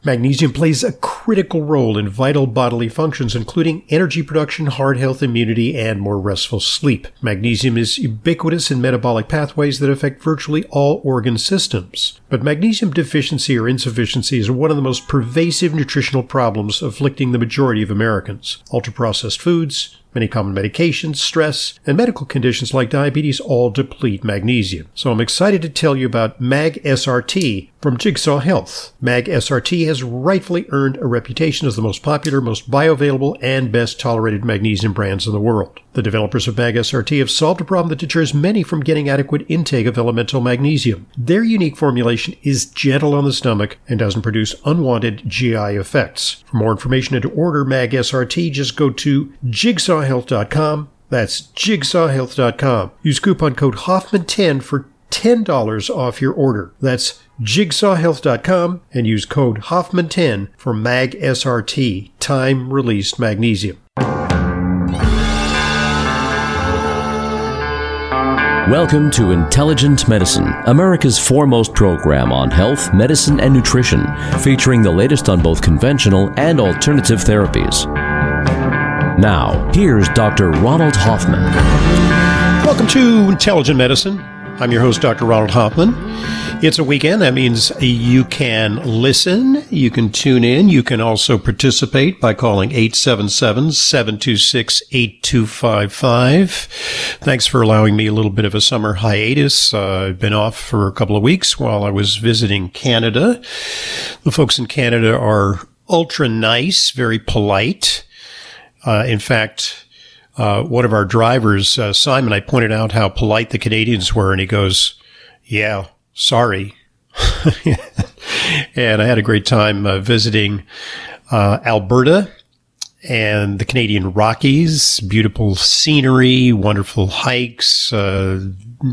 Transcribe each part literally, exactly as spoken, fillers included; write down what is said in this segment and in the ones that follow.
Magnesium plays a critical role in vital bodily functions, including energy production, heart health, immunity, and more restful sleep. Magnesium is ubiquitous in metabolic pathways that affect virtually all organ systems. But magnesium deficiency or insufficiency is one of the most pervasive nutritional problems afflicting the majority of Americans. Ultra-processed foods, many common medications, stress, and medical conditions like diabetes all deplete magnesium. So I'm excited to tell you about Mag S R T from Jigsaw Health. Mag S R T has rightfully earned a reputation as the most popular, most bioavailable, and best tolerated magnesium brands in the world. The developers of Mag S R T have solved a problem that deters many from getting adequate intake of elemental magnesium. Their unique formulation is gentle on the stomach and doesn't produce unwanted G I effects. For more information and to order Mag S R T, just go to jigsaw health dot com. That's jigsaw health dot com. Use coupon code Hoffman ten for ten dollars off your order. That's jigsaw health dot com and use code Hoffman ten for Mag S R T, time-released magnesium. Welcome to Intelligent Medicine, America's foremost program on health, medicine, and nutrition, featuring the latest on both conventional and alternative therapies. Now, here's Doctor Ronald Hoffman. Welcome to Intelligent Medicine. I'm your host, Doctor Ronald Hoffman. It's a weekend. That means you can listen, you can tune in, you can also participate by calling eight seven seven, seven two six, eight two five five. Thanks for allowing me a little bit of a summer hiatus. Uh, I've been off for a couple of weeks while I was visiting Canada. The folks in Canada are ultra nice, very polite. Uh, in fact, uh, one of our drivers, uh, Simon, I pointed out how polite the Canadians were, and he goes, yeah, sorry. And I had a great time uh, visiting uh, Alberta and the Canadian Rockies. Beautiful scenery, wonderful hikes, uh,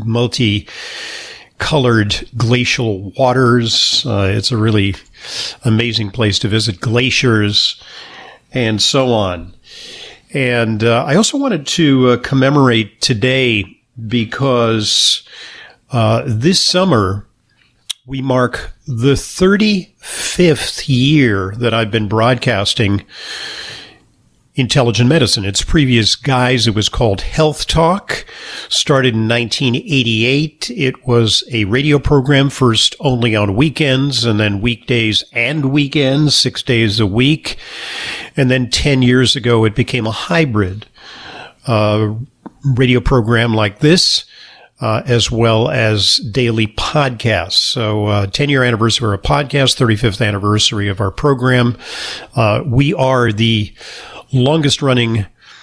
multi-colored glacial waters. Uh, it's a really amazing place to visit, glaciers, and so on. And uh, I also wanted to uh, commemorate today because uh, this summer we mark the thirty-fifth year that I've been broadcasting Intelligent Medicine. Its previous guise, it was called Health Talk. Started in nineteen eighty-eight. It was a radio program, first only on weekends and then weekdays and weekends, six days a week. And then ten years ago, it became a hybrid uh, radio program like this, uh, as well as daily podcasts. So uh, ten-year anniversary of our podcast, thirty-fifth anniversary of our program. Uh, we are the longest-running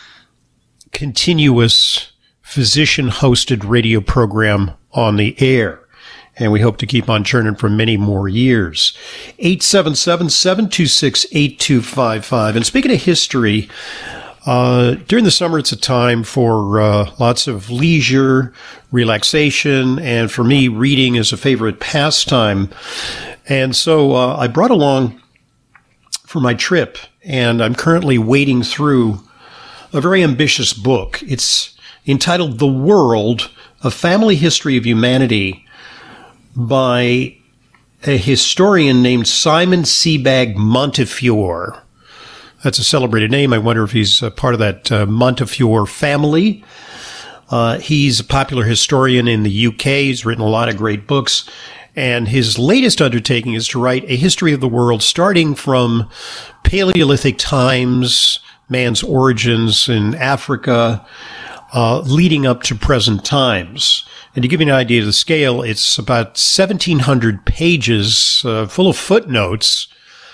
continuous physician-hosted radio program on the air. And we hope to keep on churning for many more years. eight seven seven, seven two six, eight two five five. And speaking of history, uh, during the summer, it's a time for uh, lots of leisure, relaxation, and for me, reading is a favorite pastime. And so uh, I brought along for my trip, and I'm currently wading through a very ambitious book. It's entitled The World, A Family History of Humanity, by a historian named Simon Sebag Montefiore. That's a celebrated name. I wonder if he's a part of that uh, Montefiore family. Uh, he's a popular historian in the U K. He's written a lot of great books. And his latest undertaking is to write a history of the world starting from Paleolithic times, man's origins in Africa, uh, leading up to present times. And to give you an idea of the scale, it's about seventeen hundred pages, uh, full of footnotes.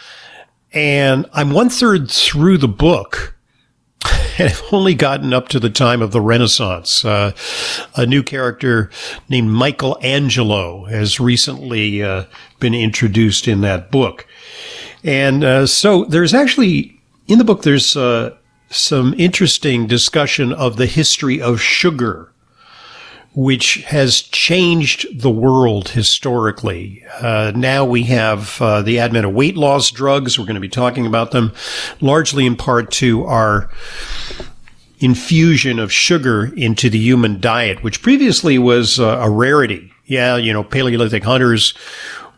And I'm one third through the book, and I've only gotten up to the time of the Renaissance. Uh, a new character named Michelangelo has recently uh, been introduced in that book. And uh, so there's actually, in the book, there's uh, some interesting discussion of the history of sugar, which has changed the world historically. Uh, now we have uh, the advent of weight loss drugs. We're going to be talking about them largely in part to our infusion of sugar into the human diet, which previously was uh, a rarity. Yeah, you know, Paleolithic hunters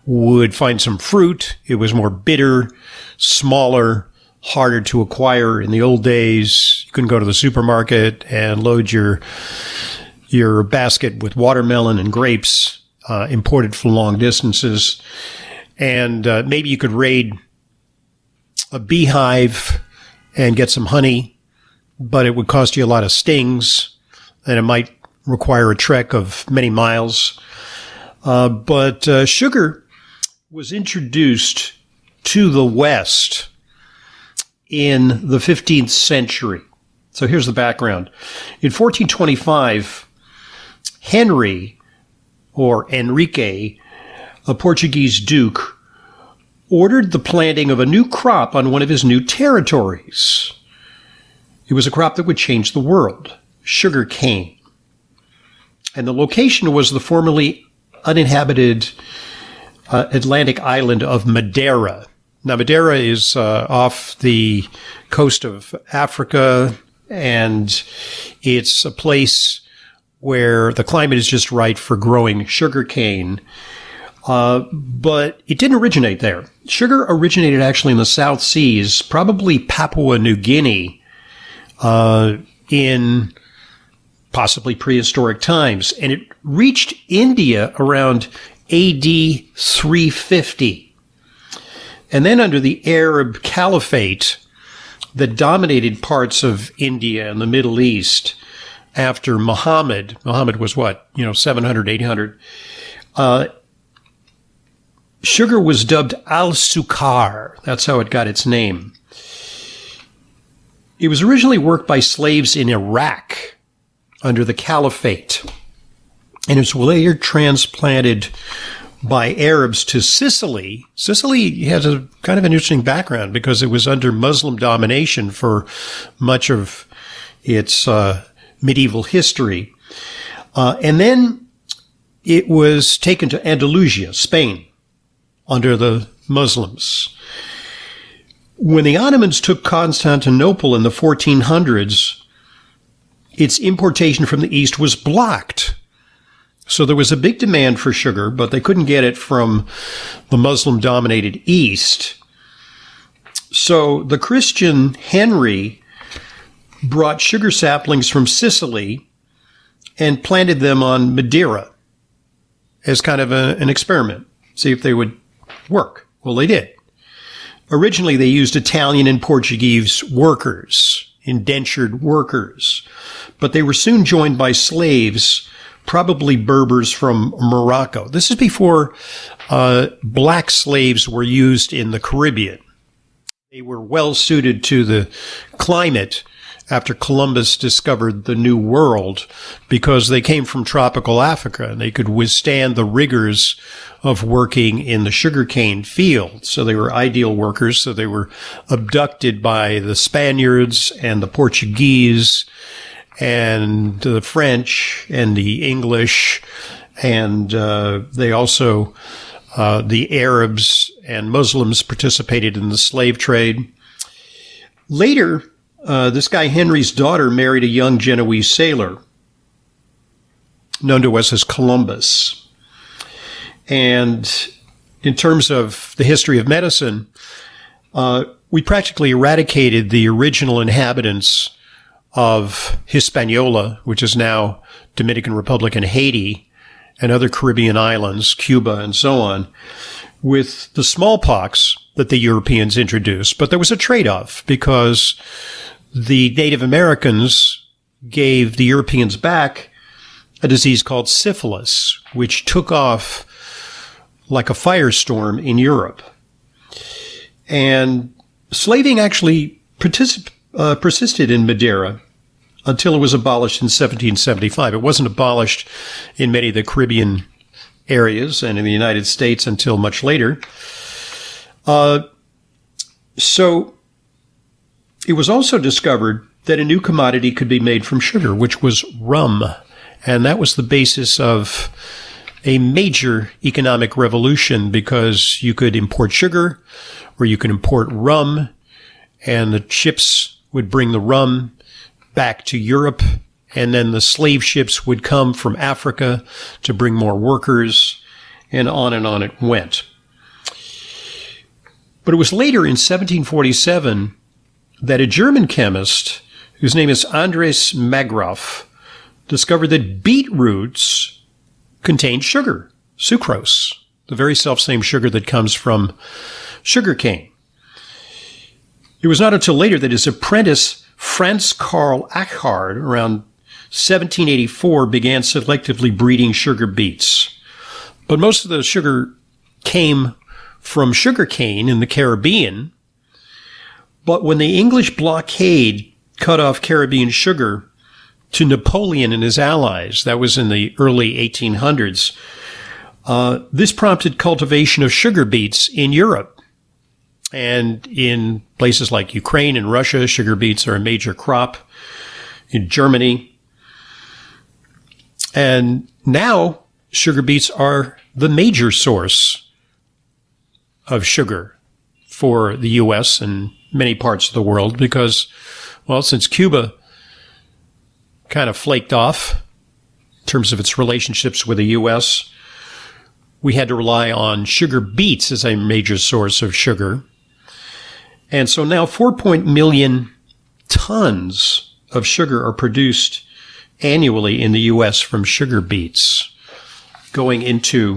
would find some fruit. It was more bitter, smaller, harder to acquire. In the old days, you couldn't go to the supermarket and load your your basket with watermelon and grapes uh, imported from long distances. And uh, maybe you could raid a beehive and get some honey, but it would cost you a lot of stings, and it might require a trek of many miles. Uh, but uh, sugar was introduced to the West in the fifteenth century. So here's the background. In fourteen twenty-five, Henry, or Enrique, a Portuguese duke, ordered the planting of a new crop on one of his new territories. It was a crop that would change the world, sugar cane. And the location was the formerly uninhabited uh, Atlantic island of Madeira. Now, Madeira is uh, off the coast of Africa, and it's a place where the climate is just right for growing sugarcane. Uh, but it didn't originate there. Sugar originated actually in the South Seas, probably Papua New Guinea, uh, in possibly prehistoric times. And it reached India around A D three fifty. And then under the Arab Caliphate that dominated parts of India and the Middle East after Muhammad, Muhammad was what, you know, seven hundred, eight hundred, uh, sugar was dubbed al-sukar. That's how it got its name. It was originally worked by slaves in Iraq under the Caliphate, and it was later transplanted by Arabs to Sicily. Sicily has a kind of an interesting background because it was under Muslim domination for much of its uh, medieval history. Uh, and then it was taken to Andalusia, Spain, under the Muslims. When the Ottomans took Constantinople in the fourteen hundreds, its importation from the East was blocked. So there was a big demand for sugar, but they couldn't get it from the Muslim-dominated East. So the Christian Henry brought sugar saplings from Sicily and planted them on Madeira as kind of a, an experiment, see if they would work. Well, they did. Originally, they used Italian and Portuguese workers, indentured workers, but they were soon joined by slaves, probably Berbers from Morocco. This is before uh, black slaves were used in the Caribbean. They were well suited to the climate after Columbus discovered the New World because they came from tropical Africa and they could withstand the rigors of working in the sugarcane field. So they were ideal workers. So they were abducted by the Spaniards and the Portuguese and the French and the English, and uh, they also, uh, the Arabs and Muslims participated in the slave trade. Later, uh, this guy Henry's daughter married a young Genoese sailor known to us as Columbus. And in terms of the history of medicine, uh, we practically eradicated the original inhabitants of Hispaniola, which is now Dominican Republic and Haiti, and other Caribbean islands, Cuba and so on, with the smallpox that the Europeans introduced. But there was a trade-off because the Native Americans gave the Europeans back a disease called syphilis, which took off like a firestorm in Europe. And slaving actually particip- uh, persisted in Madeira until it was abolished in seventeen seventy-five. It wasn't abolished in many of the Caribbean areas and in the United States until much later. Uh, so it was also discovered that a new commodity could be made from sugar, which was rum. And that was the basis of a major economic revolution because you could import sugar or you could import rum, and the ships would bring the rum back to Europe, and then the slave ships would come from Africa to bring more workers, and on and on it went. But it was later in seventeen forty-seven that a German chemist, whose name is Andres Magrath, discovered that beetroots contained sugar, sucrose, the very self-same sugar that comes from sugarcane. It was not until later that his apprentice, Franz Karl Achard, around seventeen eighty-four, began selectively breeding sugar beets. But most of the sugar came from sugarcane in the Caribbean. But when the English blockade cut off Caribbean sugar to Napoleon and his allies, that was in the early eighteen hundreds, uh, this prompted cultivation of sugar beets in Europe. And in places like Ukraine and Russia, sugar beets are a major crop. In Germany. And now sugar beets are the major source of sugar for the U S and many parts of the world because, well, since Cuba kind of flaked off in terms of its relationships with the U S, we had to rely on sugar beets as a major source of sugar. And so now four point million tons of sugar are produced annually in the U S from sugar beets going into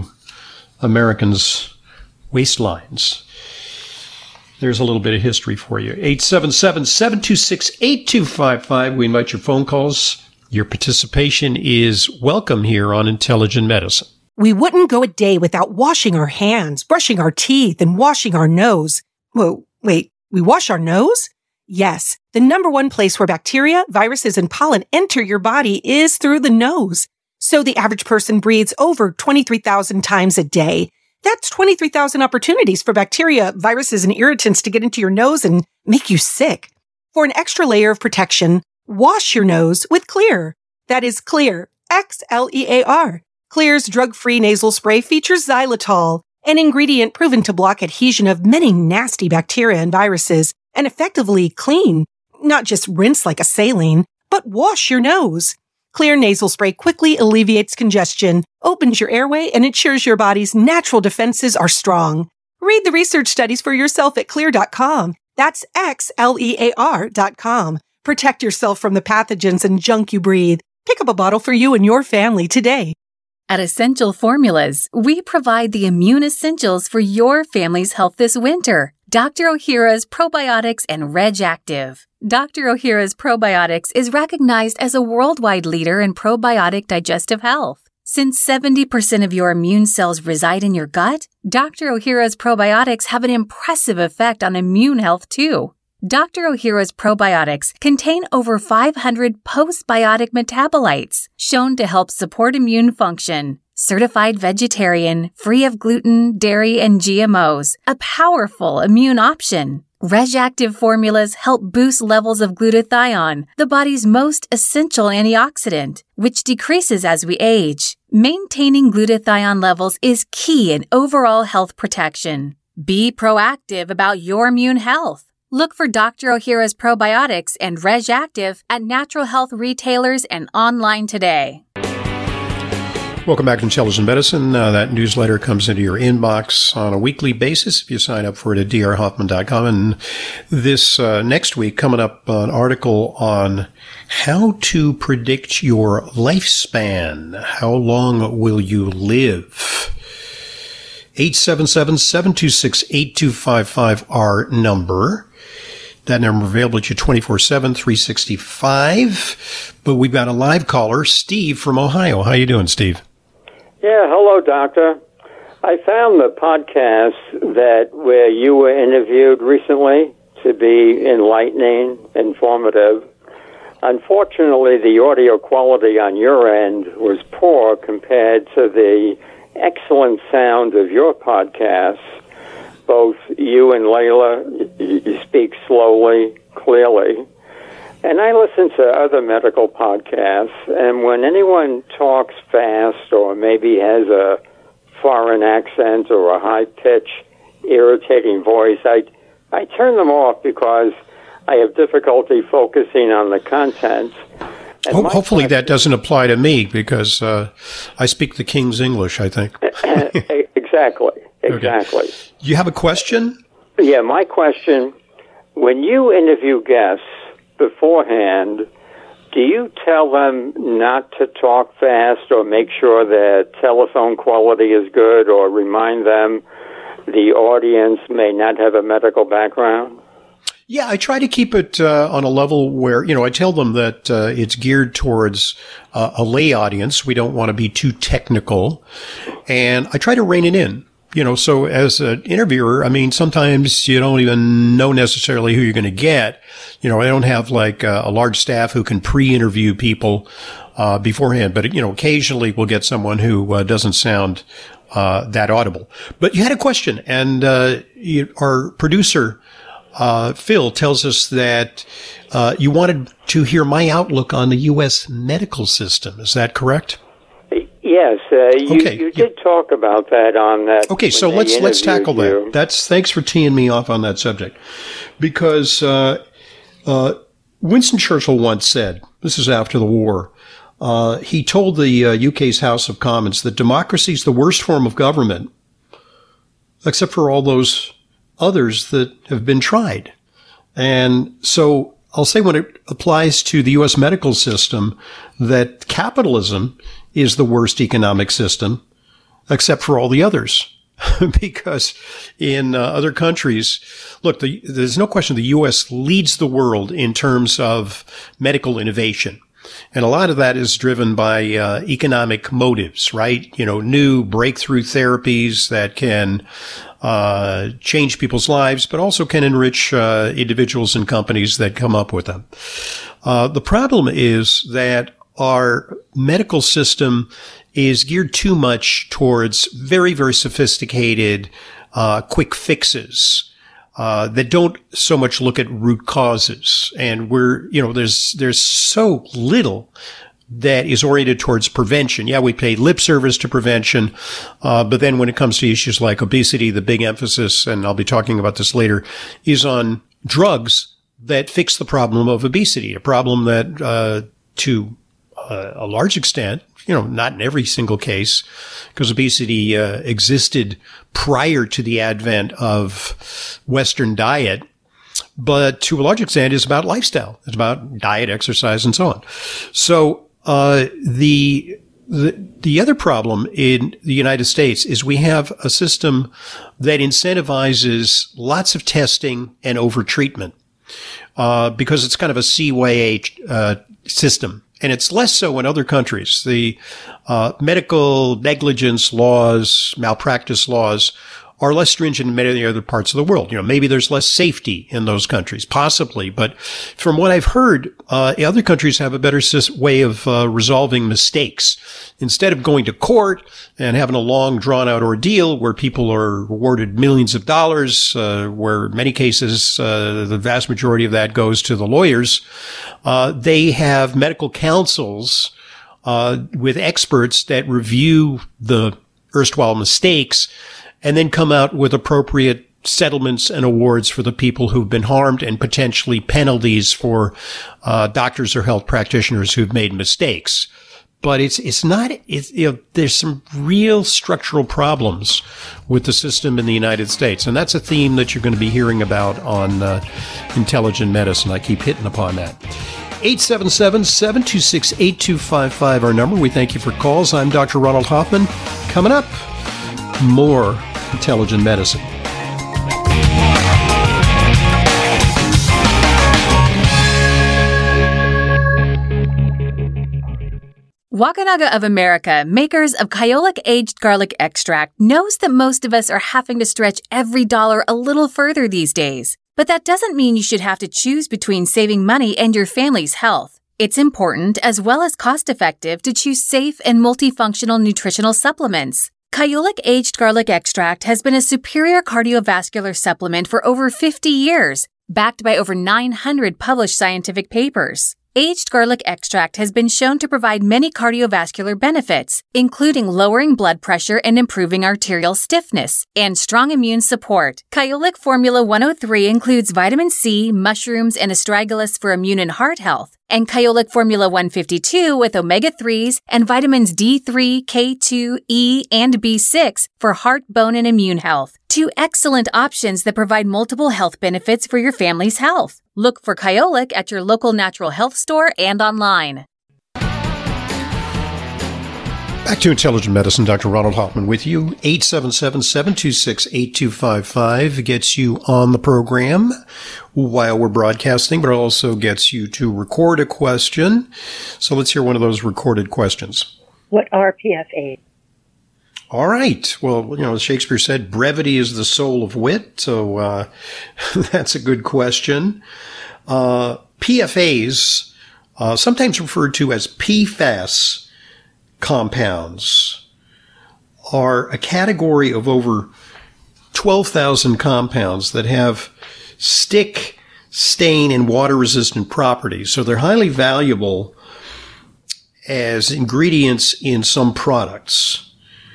Americans' waistlines. There's a little bit of history for you. eight seven seven, seven two six, eight two five five. We invite your phone calls. Your participation is welcome here on Intelligent Medicine. We wouldn't go a day without washing our hands, brushing our teeth, and washing our nose. Whoa, wait, we wash our nose? Yes, the number one place where bacteria, viruses, and pollen enter your body is through the nose. So the average person breathes over twenty-three thousand times a day. That's twenty-three thousand opportunities for bacteria, viruses, and irritants to get into your nose and make you sick. For an extra layer of protection, wash your nose with Xlear. That is Xlear, X L E A R. Xlear's drug-free nasal spray features xylitol, an ingredient proven to block adhesion of many nasty bacteria and viruses and effectively clean, not just rinse like a saline, but wash your nose. Xlear nasal spray quickly alleviates congestion, opens your airway, and ensures your body's natural defenses are strong. Read the research studies for yourself at xlear dot com. That's X L E A R dot com. Protect yourself from the pathogens and junk you breathe. Pick up a bottle for you and your family today. At Essential Formulas, we provide the immune essentials for your family's health this winter. Doctor Ohhira's Probiotics and Reg Active. Doctor Ohhira's Probiotics is recognized as a worldwide leader in probiotic digestive health. Since seventy percent of your immune cells reside in your gut, Doctor Ohhira's Probiotics have an impressive effect on immune health too. Doctor Ohhira's Probiotics contain over five hundred postbiotic metabolites shown to help support immune function. Certified vegetarian, free of gluten, dairy, and G M Os, a powerful immune option. Reg Active formulas help boost levels of glutathione, the body's most essential antioxidant, which decreases as we age. Maintaining glutathione levels is key in overall health protection. Be proactive about your immune health. Look for Doctor Ohhira's Probiotics and Reg Active at natural health retailers and online today. Welcome back to Intelligent Medicine. Uh, that newsletter comes into your inbox on a weekly basis if you sign up for it at d r hoffman dot com. And this uh, next week, coming up, an article on how to predict your lifespan. How long will you live? eight seven seven, seven two six, eight two five five, our number. That number available to you twenty-four seven, three sixty-five. But we've got a live caller, Steve from Ohio. How you doing, Steve? Yeah, hello, doctor. I found the podcast that where you were interviewed recently to be enlightening, informative. Unfortunately, the audio quality on your end was poor compared to the excellent sound of your podcast. Both you and Layla, you speak slowly, clearly. And I listen to other medical podcasts, and when anyone talks fast or maybe has a foreign accent or a high-pitched, irritating voice, I, I turn them off because I have difficulty focusing on the content. Ho- hopefully question, that doesn't apply to me because uh, I speak the King's English, I think. exactly, exactly. Okay. You have a question? Yeah, my question, when you interview guests beforehand, do you tell them not to talk fast or make sure their telephone quality is good or remind them the audience may not have a medical background? Yeah, I try to keep it uh, on a level where, you know, I tell them that uh, it's geared towards uh, a lay audience. We don't want to be too technical. And I try to rein it in. You know, so as an interviewer, I mean, sometimes you don't even know necessarily who you're going to get. You know, I don't have like a, a large staff who can pre-interview people uh, beforehand. But, you know, occasionally we'll get someone who uh, doesn't sound uh, that audible. But you had a question, and uh, you, our producer, Uh, Phil, tells us that uh, you wanted to hear my outlook on the U S medical system. Is that correct? Yes, uh, you, okay. you did yeah. talk about that on that. Okay, so let's let's tackle you. that. That's thanks for teeing me off on that subject, because uh, uh, Winston Churchill once said, this is after the war, uh, he told the uh, U K's House of Commons that democracy is the worst form of government, except for all those others that have been tried. And so I'll say when it applies to the U S medical system that capitalism is the worst economic system, except for all the others. Because in uh, other countries, look, the, there's no question the U S leads the world in terms of medical innovation. And a lot of that is driven by uh, economic motives, right? You know, new breakthrough therapies that can uh change people's lives, but also can enrich uh, individuals and companies that come up with them. Uh, the problem is that our medical system is geared too much towards very, very sophisticated, uh, quick fixes. Uh, that don't so much look at root causes. And we're, you know, there's, there's so little that is oriented towards prevention. Yeah, we pay lip service to prevention. Uh, but then when it comes to issues like obesity, the big emphasis, and I'll be talking about this later, is on drugs that fix the problem of obesity, a problem that, uh, to uh, a large extent, you know, not in every single case, because obesity uh, existed prior to the advent of Western diet, but to a large extent is about lifestyle. It's about diet, exercise, and so on. So uh the the the other problem in the United States is we have a system that incentivizes lots of testing and over-treatment uh because it's kind of a C Y A uh, system. And it's less so in other countries. The uh, medical negligence laws, malpractice laws are less stringent in many other parts of the world. You know, maybe there's less safety in those countries, possibly. But from what I've heard, uh, other countries have a better way of uh, resolving mistakes. Instead of going to court and having a long, drawn-out ordeal where people are awarded millions of dollars, uh, where in many cases uh, the vast majority of that goes to the lawyers, uh, they have medical councils uh, with experts that review the erstwhile mistakes and then come out with appropriate settlements and awards for the people who've been harmed and potentially penalties for uh, doctors or health practitioners who've made mistakes. But it's it's not, it's, you know, there's some real structural problems with the system in the United States. And that's a theme that you're going to be hearing about on uh, Intelligent Medicine. I keep hitting upon that. eight seven seven, seven two six, eight two five five, our number. We thank you for calls. I'm Doctor Ronald Hoffman. Coming up, more Intelligent Medicine. Wakunaga of America, makers of Kyolic Aged Garlic Extract, knows that most of us are having to stretch every dollar a little further these days. But that doesn't mean you should have to choose between saving money and your family's health. It's important, as well as cost-effective, to choose safe and multifunctional nutritional supplements. Kyolic Aged Garlic Extract has been a superior cardiovascular supplement for over fifty years, backed by over nine hundred published scientific papers. Aged garlic extract has been shown to provide many cardiovascular benefits, including lowering blood pressure and improving arterial stiffness, and strong immune support. Kyolic Formula one oh three includes vitamin C, mushrooms, and astragalus for immune and heart health, and Kyolic Formula one fifty-two with omega threes and vitamins D three, K two, E, and B six for heart, bone, and immune health. Two excellent options that provide multiple health benefits for your family's health. Look for Kyolic at your local natural health store and online. Back to Intelligent Medicine, Doctor Ronald Hoffman with you. eight seven seven, seven two six, eight two five five gets you on the program while we're broadcasting, but also gets you to record a question. So let's hear one of those recorded questions. What are P F As? All right. Well, you know, as Shakespeare said, brevity is the soul of wit. So uh, that's a good question. Uh, P F As, uh, sometimes referred to as P FAS compounds, are a category of over twelve thousand compounds that have stick, stain, and water-resistant properties. So they're highly valuable as ingredients in some products.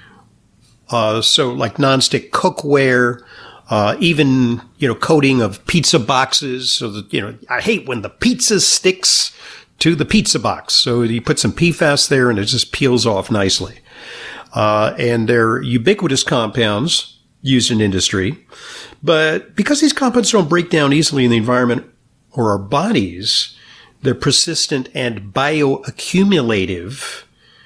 Uh, so like nonstick cookware, uh, even, you know, coating of pizza boxes. So that, you know, I hate when the pizza sticks to the pizza box. So you put some P FAS there and it just peels off nicely. Uh, and they're ubiquitous compounds used in industry. But because these compounds don't break down easily in the environment or our bodies, they're persistent and bioaccumulative.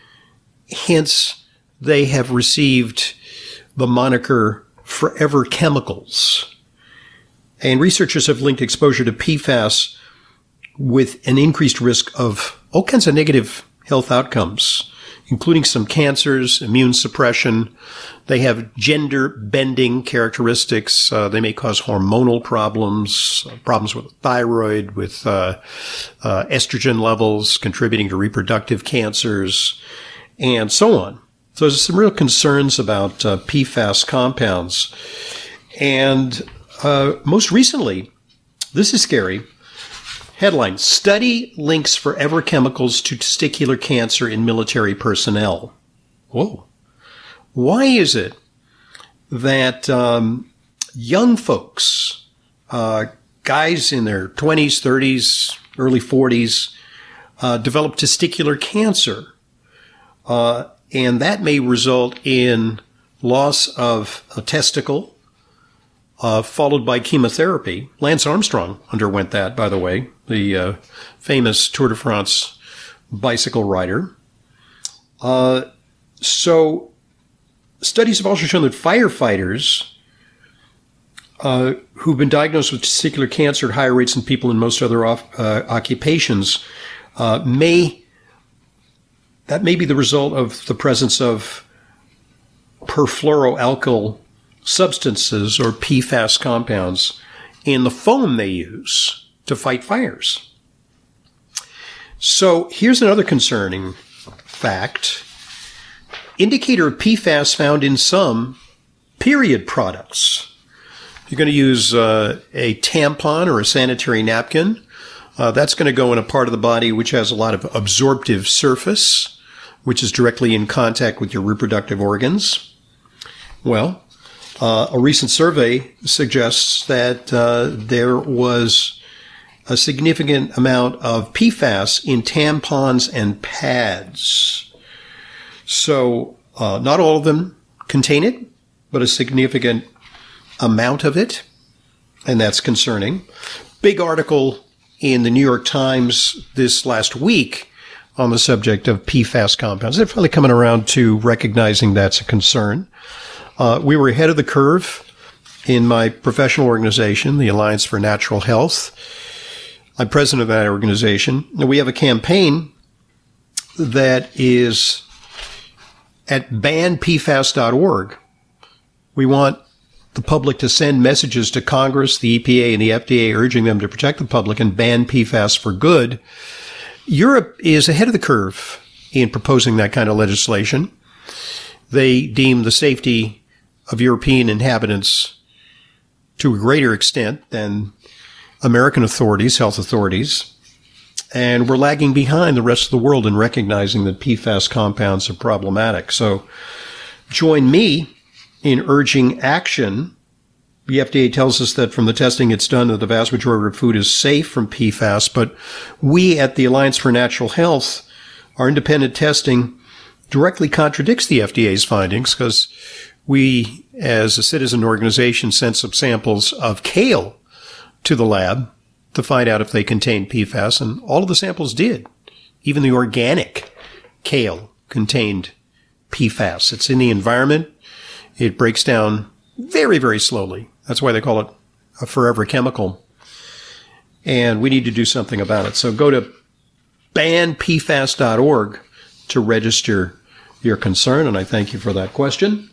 Hence, they have received the moniker forever chemicals. And researchers have linked exposure to P FAS with an increased risk of all kinds of negative health outcomes, including some cancers, immune suppression. They have gender-bending characteristics. Uh, they may cause hormonal problems, uh, problems with thyroid, with uh, uh, estrogen levels, contributing to reproductive cancers, and so on. So there's some real concerns about uh, P FAS compounds. And uh, most recently, this is scary, headline, study links forever chemicals to testicular cancer in military personnel. Whoa. Why is it that um, young folks, uh, guys in their twenties, thirties, early forties, uh, develop testicular cancer? Uh, and that may result in loss of a testicle, Uh, followed by chemotherapy. Lance Armstrong underwent that, by the way, the uh, famous Tour de France bicycle rider. Uh, so studies have also shown that firefighters uh, who've been diagnosed with testicular cancer at higher rates than people in most other off, uh, occupations uh, may, that may be the result of the presence of perfluoroalkyl substances or P FAS compounds in the foam they use to fight fires. So here's another concerning fact. Indicator of P FAS found in some period products. You're going to use uh, a tampon or a sanitary napkin. Uh, that's going to go in a part of the body which has a lot of absorptive surface, which is directly in contact with your reproductive organs. Well, Uh, a recent survey suggests that uh, there was a significant amount of P FAS in tampons and pads. So uh, not all of them contain it, but a significant amount of it, and that's concerning. Big article in the New York Times this last week on the subject of P FAS compounds. They're finally coming around to recognizing that's a concern. Uh, we were ahead of the curve in my professional organization, the Alliance for Natural Health. I'm president of that organization. And we have a campaign that is at ban P FAS dot org. We want the public to send messages to Congress, the E P A, and the F D A urging them to protect the public and ban P FAS for good. Europe is ahead of the curve in proposing that kind of legislation. They deem the safety of European inhabitants to a greater extent than American authorities, health authorities, and we're lagging behind the rest of the world in recognizing that P FAS compounds are problematic. So join me in urging action The F D A tells us that from the testing it's done that the vast majority of food is safe from P FAS, but we at the Alliance for Natural Health, our independent testing directly contradicts the F D A's findings because we, as a citizen organization, sent some samples of kale to the lab to find out if they contained P FAS, and all of the samples did. Even the organic kale contained P FAS. It's in the environment. It breaks down very, very slowly. That's why they call it a forever chemical. And we need to do something about it. So go to ban P FAS dot org to register your concern, and I thank you for that question.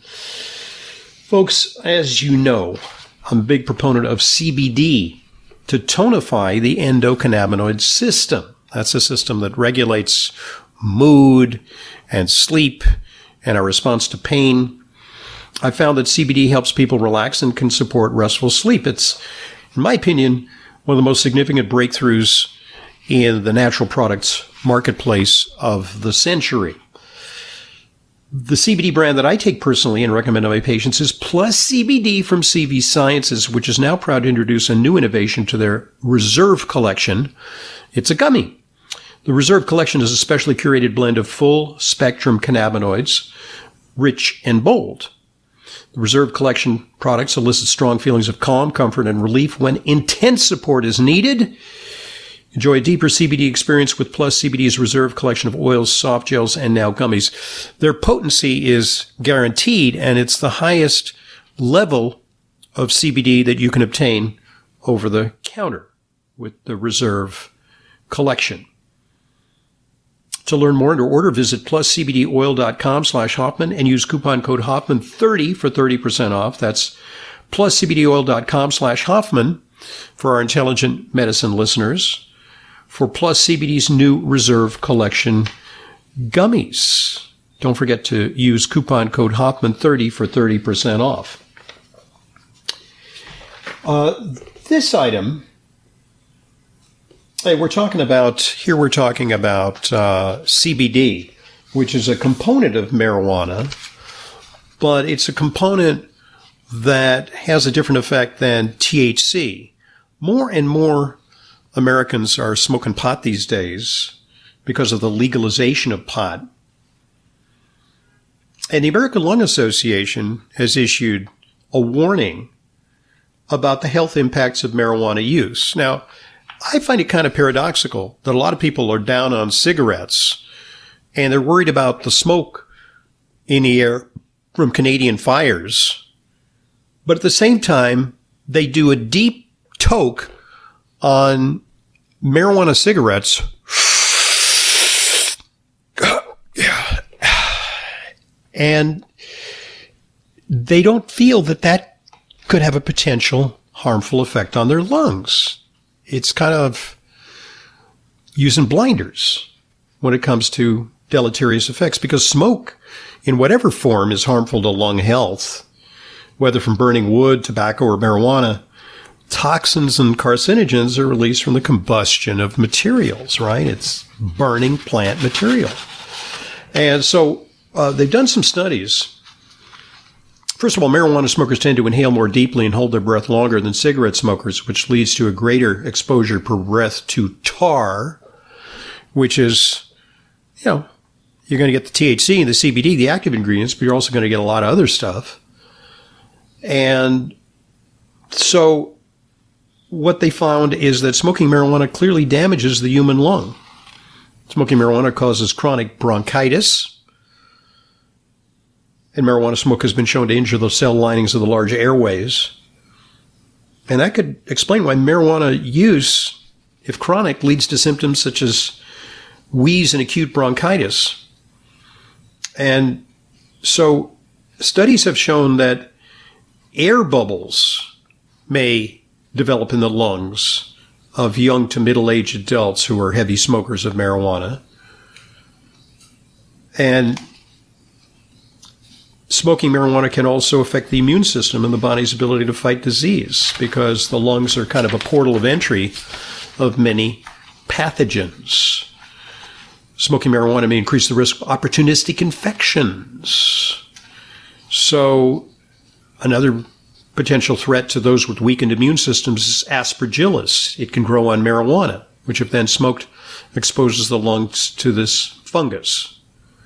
Folks, as you know, I'm a big proponent of C B D to tonify the endocannabinoid system. That's a system that regulates mood and sleep and our response to pain. I found that C B D helps people relax and can support restful sleep. It's, in my opinion, one of the most significant breakthroughs in the natural products marketplace of the century. The C B D brand that I take personally and recommend to my patients is Plus C B D from C V Sciences, which is now proud to introduce a new innovation to their Reserve Collection. It's a gummy. The Reserve Collection is a specially curated blend of full-spectrum cannabinoids, rich and bold. The Reserve Collection products elicit strong feelings of calm, comfort, and relief when intense support is needed. Enjoy a deeper C B D experience with Plus C B D's Reserve Collection of oils, soft gels, and now gummies. Their potency is guaranteed, and it's the highest level of C B D that you can obtain over the counter with the Reserve Collection. To learn more and to order, visit plus c b d oil dot com slash Hoffman and use coupon code Hoffman thirty for thirty percent off. That's plus c b d oil dot com slash Hoffman for our intelligent medicine listeners for Plus C B D's new Reserve Collection gummies. Don't forget to use coupon code Hoffman thirty for thirty percent off. Uh, this item... Hey, we're talking about, here we're talking about uh, C B D, which is a component of marijuana, but it's a component that has a different effect than T H C. More and more Americans are smoking pot these days because of the legalization of pot. And the American Lung Association has issued a warning about the health impacts of marijuana use. Now, I find it kind of paradoxical that a lot of people are down on cigarettes and they're worried about the smoke in the air from Canadian fires. But at the same time, they do a deep toke on marijuana cigarettes. And they don't feel that that could have a potential harmful effect on their lungs. It's kind of using blinders when it comes to deleterious effects because smoke in whatever form is harmful to lung health, whether from burning wood, tobacco, or marijuana. Toxins and carcinogens are released from the combustion of materials, right? It's burning plant material. And so uh, they've done some studies. First of all, marijuana smokers tend to inhale more deeply and hold their breath longer than cigarette smokers, which leads to a greater exposure per breath to tar, which is, you know, you're going to get the T H C and the C B D, the active ingredients, but you're also going to get a lot of other stuff. And so what they found is that smoking marijuana clearly damages the human lung. Smoking marijuana causes chronic bronchitis. And marijuana smoke has been shown to injure the cell linings of the large airways. And that could explain why marijuana use, if chronic, leads to symptoms such as wheeze and acute bronchitis. And so studies have shown that air bubbles may develop in the lungs of young to middle-aged adults who are heavy smokers of marijuana. And smoking marijuana can also affect the immune system and the body's ability to fight disease because the lungs are kind of a portal of entry of many pathogens. Smoking marijuana may increase the risk of opportunistic infections. So another potential threat to those with weakened immune systems is aspergillus. It can grow on marijuana, which if then smoked exposes the lungs to this fungus.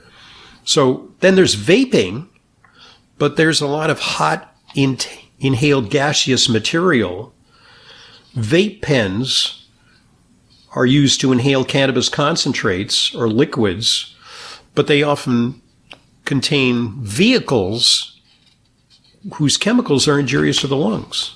So then there's vaping, but there's a lot of hot in- inhaled gaseous material. Vape pens are used to inhale cannabis concentrates or liquids, but they often contain vehicles whose chemicals are injurious to the lungs.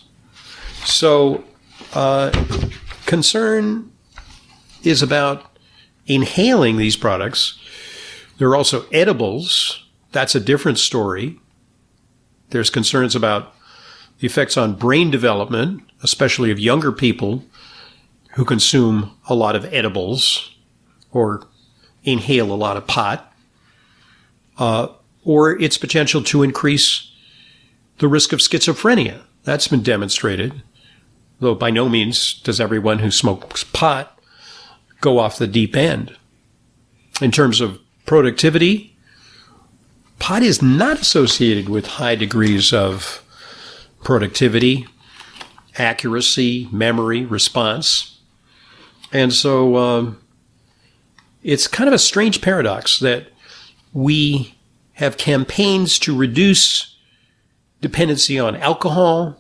So uh, concern is about inhaling these products. There are also edibles. That's a different story. There's concerns about the effects on brain development, especially of younger people who consume a lot of edibles or inhale a lot of pot, uh, or its potential to increase the risk of schizophrenia. That's been demonstrated, though by no means does everyone who smokes pot go off the deep end. In terms of productivity, pot is not associated with high degrees of productivity, accuracy, memory, response. And so um, it's kind of a strange paradox that we have campaigns to reduce dependency on alcohol,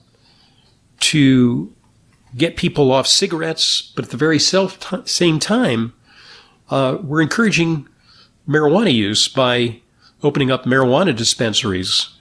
to get people off cigarettes, but at the very self t- same time, uh, we're encouraging marijuana use by opening up marijuana dispensaries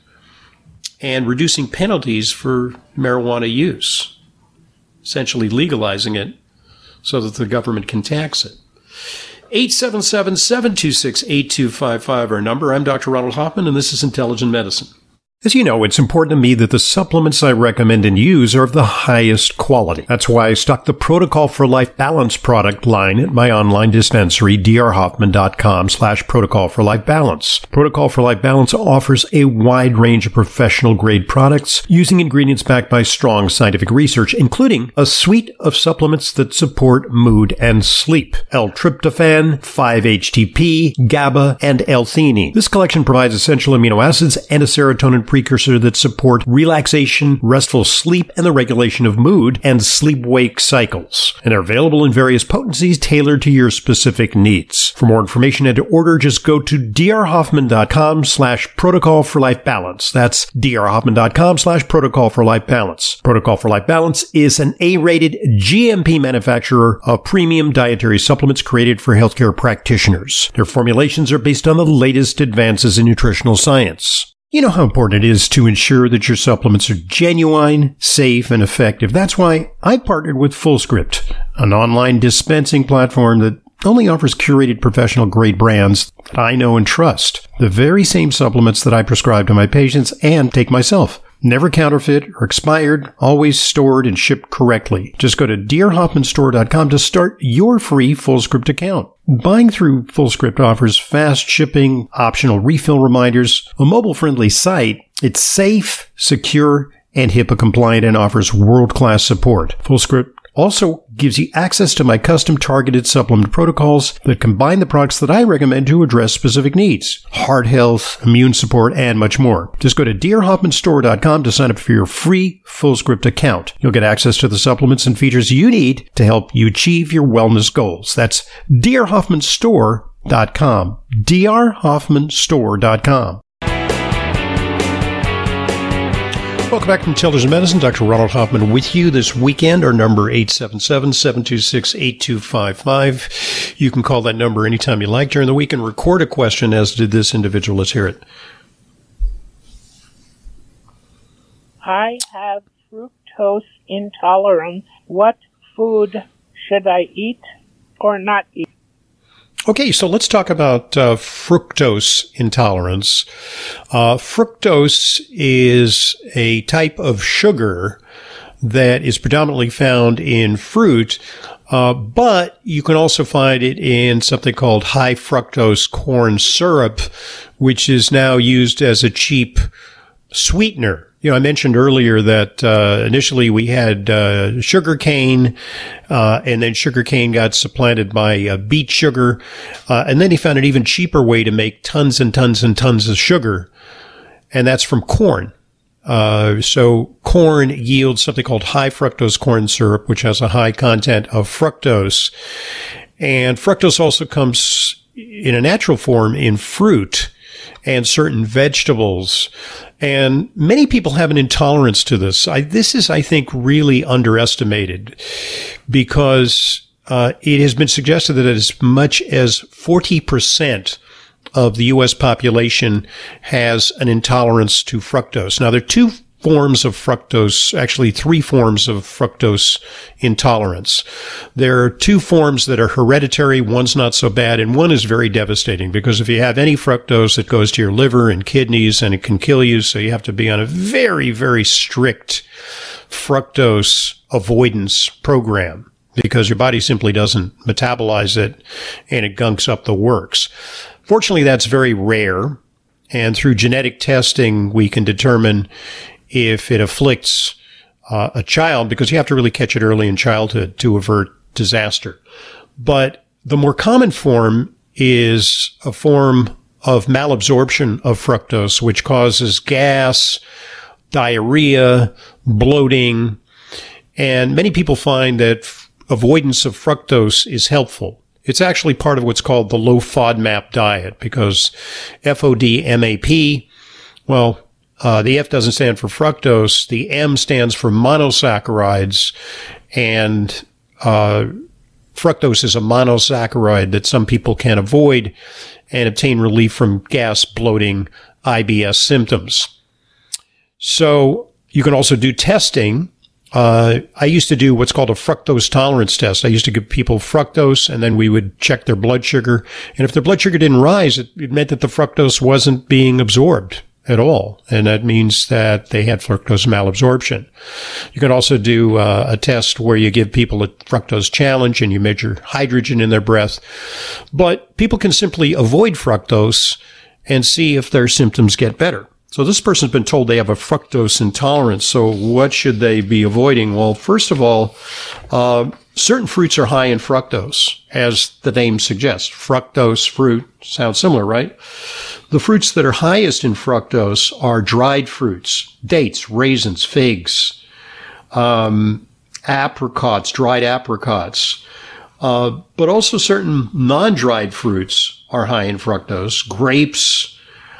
and reducing penalties for marijuana use, essentially legalizing it so that the government can tax it. eight seven seven, seven two six, eight two five five, our number. I'm Doctor Ronald Hoffman, and this is Intelligent Medicine. As you know, it's important to me that the supplements I recommend and use are of the highest quality. That's why I stock the Protocol for Life Balance product line at my online dispensary, drhoffman.com slash Protocol for Life Balance. Protocol for Life Balance offers a wide range of professional grade products using ingredients backed by strong scientific research, including a suite of supplements that support mood and sleep. L-tryptophan, five H T P, GABA, and L-theanine. This collection provides essential amino acids and a serotonin precursor that support relaxation, restful sleep, and the regulation of mood and sleep-wake cycles. And they're available in various potencies tailored to your specific needs. For more information and to order, just go to drhoffman.com slash protocol for life balance. That's drhoffman.com slash protocol for life balance. Protocol for Life Balance is an A-rated G M P manufacturer of premium dietary supplements created for healthcare practitioners. Their formulations are based on the latest advances in nutritional science. You know how important it is to ensure that your supplements are genuine, safe, and effective. That's why I partnered with FullScript, an online dispensing platform that only offers curated professional-grade brands that I know and trust. The very same supplements that I prescribe to my patients and take myself. Never counterfeit or expired, always stored and shipped correctly. Just go to dear hoffman store dot com to start your free FullScript account. Buying through FullScript offers fast shipping, optional refill reminders, a mobile-friendly site. It's safe, secure, and HIPAA compliant and offers world-class support. FullScript also gives you access to my custom targeted supplement protocols that combine the products that I recommend to address specific needs. Heart health, immune support, and much more. Just go to dear hoffman store dot com to sign up for your free FullScript account. You'll get access to the supplements and features you need to help you achieve your wellness goals. That's dear hoffman store dot com. dear hoffman store dot com. Welcome back to Intelligent Medicine. Doctor Ronald Hoffman with you this weekend. Our number eight seven seven, seven two six, eight two five five. You can call that number anytime you like during the week and record a question, as did this individual. Let's hear it. I have fructose intolerance. What food should I eat or not eat? Okay, so let's talk about uh, fructose intolerance. Uh, fructose is a type of sugar that is predominantly found in fruit, uh, but you can also find it in something called high fructose corn syrup, which is now used as a cheap sweetener. You know, I mentioned earlier that uh, initially we had uh, sugar cane, uh, and then sugar cane got supplanted by uh, beet sugar, uh, and then he found an even cheaper way to make tons and tons and tons of sugar, and that's from corn. Uh, so corn yields something called high fructose corn syrup, which has a high content of fructose. And fructose also comes in a natural form in fruit and certain vegetables. And many people have an intolerance to this. I, this is, I think, really underestimated because uh, it has been suggested that as much as forty percent of the U S population has an intolerance to fructose. Now, there are two forms of fructose, actually three forms of fructose intolerance. There are two forms that are hereditary, one's not so bad, and one is very devastating because if you have any fructose, it goes to your liver and kidneys and it can kill you, so you have to be on a very, very strict fructose avoidance program because your body simply doesn't metabolize it and it gunks up the works. Fortunately, that's very rare, and through genetic testing, we can determine if it afflicts uh, a child, because you have to really catch it early in childhood to avert disaster. But the more common form is a form of malabsorption of fructose, which causes gas, diarrhea, bloating, and many people find that f- avoidance of fructose is helpful. It's actually part of what's called the low FODMAP diet because F O D M A P, well, uh, the F doesn't stand for fructose. The M stands for monosaccharides, and uh, fructose is a monosaccharide that some people can avoid and obtain relief from gas, bloating, I B S symptoms. So you can also do testing. Uh, I used to do what's called a fructose tolerance test. I used to give people fructose and then we would check their blood sugar. And if their blood sugar didn't rise, it, it meant that the fructose wasn't being absorbed at all. And that means that they had fructose malabsorption. You can also do uh, a test where you give people a fructose challenge and you measure hydrogen in their breath. But people can simply avoid fructose and see if their symptoms get better. So this person's been told they have a fructose intolerance. So what should they be avoiding? Well, first of all, uh, certain fruits are high in fructose, as the name suggests. Fructose fruit sounds similar, right? The fruits that are highest in fructose are dried fruits, dates, raisins, figs, um, apricots, dried apricots. Uh, but also certain non-dried fruits are high in fructose. Grapes,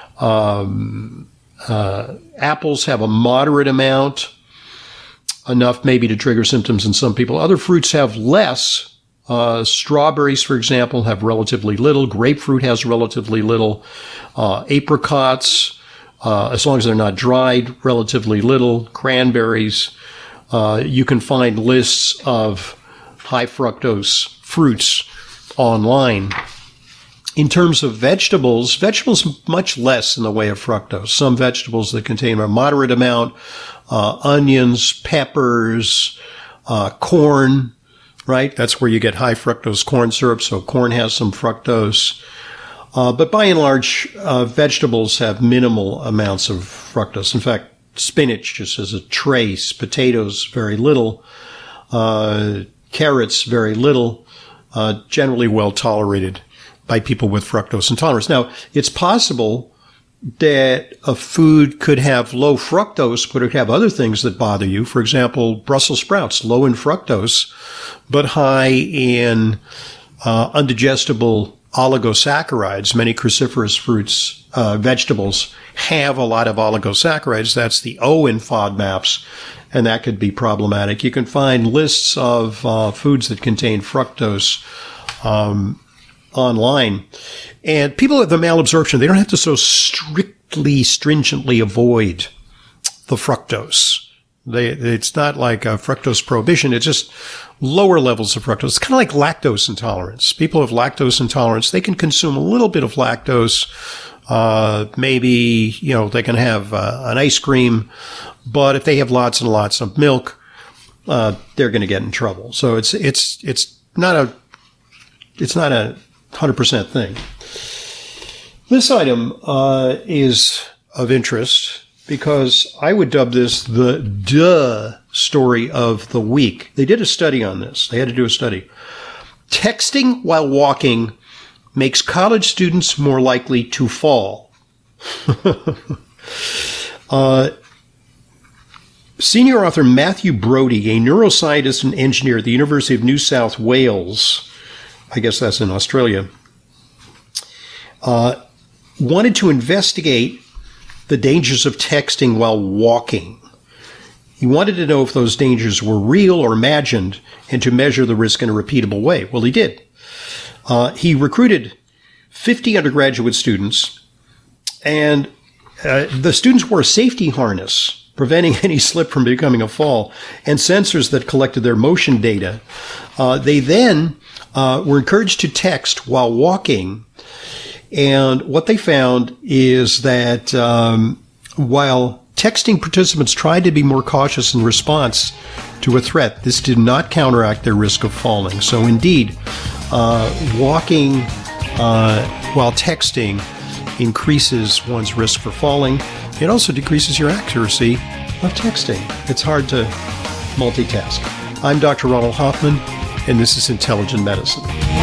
um, Uh, apples have a moderate amount, enough maybe to trigger symptoms in some people. Other fruits have less. Uh, strawberries, for example, have relatively little. Grapefruit has relatively little. Uh, apricots, uh, as long as they're not dried, relatively little. Cranberries. Uh, you can find lists of high fructose fruits online. In terms of vegetables, vegetables much less in the way of fructose. Some vegetables that contain a moderate amount, uh, onions, peppers, uh, corn, right? That's where you get high fructose corn syrup, so corn has some fructose. Uh, but by and large, uh, vegetables have minimal amounts of fructose. In fact, spinach just has a trace, potatoes very little, uh, carrots very little, uh, generally well tolerated by people with fructose intolerance. Now, it's possible that a food could have low fructose, but it could have other things that bother you. For example, Brussels sprouts, low in fructose, but high in uh, undigestible oligosaccharides. Many cruciferous fruits, uh, vegetables have a lot of oligosaccharides. That's the O in FODMAPs, and that could be problematic. You can find lists of uh, foods that contain fructose um online. And people with the malabsorption, they don't have to so strictly, stringently avoid the fructose. They, it's not like a fructose prohibition. It's just lower levels of fructose. It's kind of like lactose intolerance. People with lactose intolerance, they can consume a little bit of lactose. Uh, maybe, you know, they can have uh, an ice cream, but if they have lots and lots of milk, uh, they're going to get in trouble. So it's, it's, it's not a, it's not a, one hundred percent thing. This item uh, is of interest because I would dub this the duh story of the week. They did a study on this. They had to do a study. Texting while walking makes college students more likely to fall. uh, Senior author Matthew Brodie, a neuroscientist and engineer at the University of New South Wales, I guess that's in Australia, uh, wanted to investigate the dangers of texting while walking. He wanted to know if those dangers were real or imagined and to measure the risk in a repeatable way. Well, he did. Uh, he recruited fifty undergraduate students, and uh, the students wore a safety harness preventing any slip from becoming a fall, and sensors that collected their motion data. Uh, they then uh, were encouraged to text while walking, and what they found is that um, while texting participants tried to be more cautious in response to a threat, this did not counteract their risk of falling. So indeed, uh, walking uh, while texting increases one's risk for falling. It also decreases your accuracy of texting. It's hard to multitask. I'm Doctor Ronald Hoffman, and this is Intelligent Medicine.